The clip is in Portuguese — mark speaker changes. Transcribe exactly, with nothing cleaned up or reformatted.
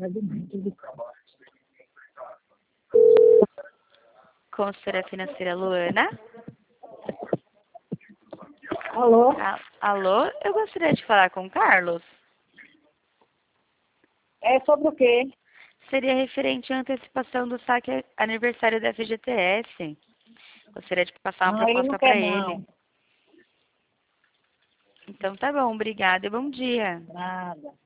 Speaker 1: Consultora financeira Luana.
Speaker 2: Alô?
Speaker 1: A- Alô, eu gostaria de falar com o Carlos.
Speaker 2: É sobre o quê?
Speaker 1: Seria referente à antecipação do saque aniversário da F G T S. Gostaria de passar uma
Speaker 2: Não, ele não
Speaker 1: proposta para
Speaker 2: quer
Speaker 1: ele.
Speaker 2: não.
Speaker 1: Então tá bom, obrigada e bom dia.
Speaker 2: Nada.